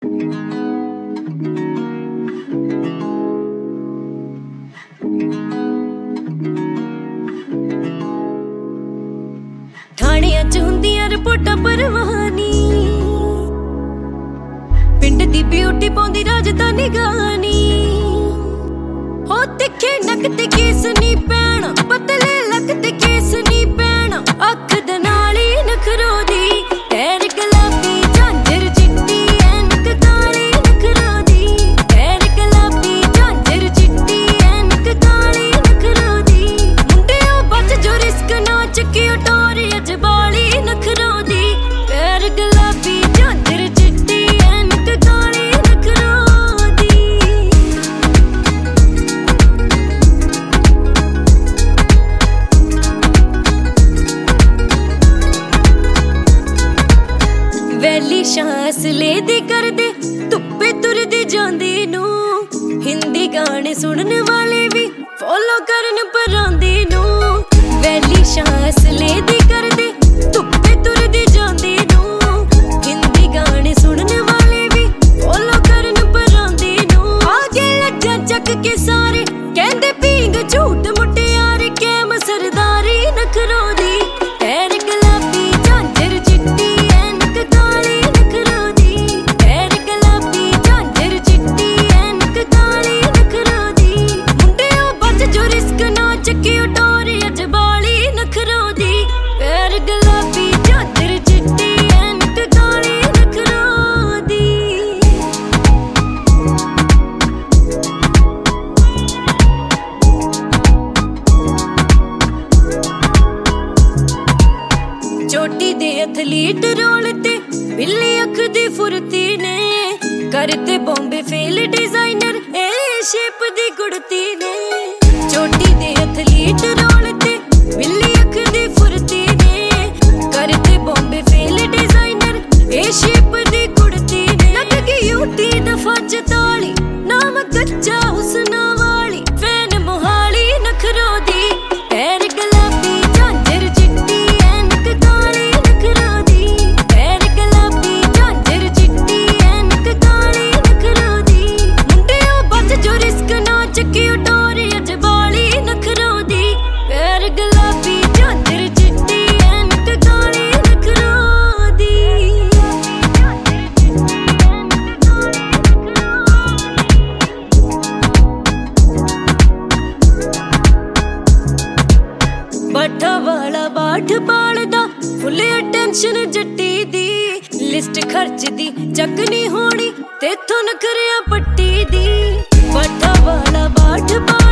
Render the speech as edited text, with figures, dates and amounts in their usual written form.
ਠਾਣਿਆਂ ਚ ਹੁੰਦੀਆਂ ਰਿਪੋਰਟਾਂ ਪਰਵਾਨੀ, ਪਿੰਡ ਦੀ ਬਿਊਟੀ ਪਾਉਂਦੀ ਰਾਜਧਾਨੀ ਗਾਣੀ। ਹੋ ਤਿੱਖੇ ਨੱਕ ਤੇ ਕੇਸ ਨੀ ਪੈਣਾ, ਪਤਲੇ ਲੱਕ ਤੇ ਕੇਸ ਨੀ ਪੈਣਾ, ਅੱਖ ਦੇ ਨਾਲ ਹੀ ਨਖਰੋ ਦੀ। ਪੈਰ ਗੁਲਾਬੀ ਝਾਂਜਰ ਚਿੱਟੀ ਐਨਕ ਕਾਲੀ ਨਖਰੋ ਦੀ, ਪੈਰ ਗੁਲਾਬੀ ਝਾਂਜਰ ਚਿੱਟੀ ਐਨਕ ਕਾਲੀ ਨਖਰੋ ਦੀ। ਮੁੰਡਿਓ ਬਚ ਜੋ ਰਿਸਕ ਨਾ ਚੱਕਿਓ ਟੋਰੀ ਅੱਜ ਬਾਲੀ ਨਖਰੋ ਦੀ, ਪੈਰ ਗੁਲਾਬੀ ਝਾਂਜਰ ਚਿੱਟੀ ਐਨਕ ਕਾਲੀ ਨਖਰੋ ਦੀ। ਵੈਲੀ ਸ਼ਾਂਸ ਲੈਦੀ ਕਰਦੇ ਧੁੱਪੇ ਤੁਰਦੀ ਜਾਂਦੀ ਨੂੰ, ਹਿੰਦੀ ਗਾਣੇ ਸੁਣਨ ਵਾਲੇ ਵੀ ਫੋਲੋ ਕਰਨ ਪਰਾਂਦੀ ਨੂੰ। ਵੈਲੀ ਸ਼ਾਂਸ ਲੈਦੀ ਕਰਦੇ ਧੁੱਪੇ ਤੁਰਦੀ ਜਾਂਦੀ ਨੂੰ, ਹਿੰਦੀ ਗਾਣੇ ਸੁਣਨ ਵਾਲੇ ਵੀ ਫੋਲੋ ਕਰਨ ਪਰਾਂਦੀ ਨੂੰ। ਆਗੇ ਲੱਜਾਂ ਚੱਕ ਕੇ ਸਾਰੇ ਕਹਿੰਦੇ ਪੀਂਗ ਝੂਠ ਮੁਟਿਆਰ ਕੈਮ ਸਰਦਾਰੀ ਨਖਰੋ ਦੀ, ਪੈਰ ਗੁਲਾਬੀ ਝਾਂਜਰ ਚਿੱਟੀ ਐਨਕ ਕਾਲੀ ਨਖਰੋ ਦੀ, ਪੈਰ ਗੁਲਾਬੀ ਝਾਂਜਰ ਚਿੱਟੀ ਐਨਕ ਕਾਲੀ ਨਖਰੋ ਦੀ। ਮੁੰਡਿਓ ਬਚ ਜੋ ਰਿਸਕ ਨਾ ਚੱਕਿਓ ਟੋਰੀ ਅੱਜ ਬਾਲੀ ਨਖਰੋ ਦੀ, ਪੈਰ ਗੁਲਾਬੀ ਝਾਂਜਰ ਚਿੱਟੀ ਐਨਕ ਕਾਲੀ ਨਖਰੋ ਦੀ। ਚੋਟੀ ਦੇ ਐਥਲੀਟ ਰੋਲ ਤੇ ਬਿੱਲੀ ਅੱਖ ਦੀ ਫੁਰਤੀ ਨੇ, ਕਰਤੇ ਬੰਬੇ ਫੇਲ ਡਿਜ਼ਾਈਨਰ ਇਹ ਸ਼ੇਪ ਦੀ ਕੁੜਤੀ ਨੇ। ਚੋਟੀ ਦੇ ਐਥਲੀਟ ਰੋਲ ਤੇ ਬਿੱਲੀ ਅੱਖ ਦੀ ਫੁਰਤੀ ਨੇ, ਕਰਤੇ ਬੰਬੇ ਫੇਲ ਡਿਜ਼ਾਈਨਰ ਇਹ ਸ਼ੇਪ ਦੀ ਕੁੜਤੀ ਨੇ। ਲੱਗ ਗਈ ਯੂਟੀ ਦਫਾ 44 ਨਾਮ ਕੱਚਾ ਹੁਸਨਾ ਵਾਲੀ, ਫੈਨ ਮੋਹਾਲੀ ਨਖਰੋ ਦੀ, ਪੈਰ ਗੁਲਾਬੀ ਝਾਂਜਰ ਚਿੱਟੀ ਐਨਕ ਕਾਲੀ ਨਖਰੋ ਦੀ, ਪੈਰ ਗੁਲਾਬੀ ਝਾਂਜਰ ਚਿੱਟੀ ਐਨਕ ਕਾਲੀ ਨਖਰੋ ਦੀ। ਮੁੰਡਿਓ ਬਚ ਜੋ ਰਿਸਕ ਨਾ ਚੱਕਿਓ ਟੋਰੀ ਅੱਜ ਬਾਲੀ ਨਖਰੋ ਦੀ, ਪੈਰ ਗੁਲਾਬੀ ਝਾਂਜਰ ਚਿੱਟੀ ਐਨਕ ਕਾਲੀ ਨਖਰੋ ਦੀ। ਬਾਠਾ ਵਾਲਾ ਬਾਠ ਪਾਲਦਾ ਫੁੱਲ ਅਟੈਂਸ਼ਨ ਜੱਟੀ ਦੀ, ਲਿਸਟ ਖਰਚ ਦੀ ਚੱਕ ਨੀ ਹੋਣੀ ਤੇਥੋਂ ਨਖਰਿਆ ਪੱਟੀ ਦੀ। ਬਾਠਾ ਵਾਲਾ ਬਾਠ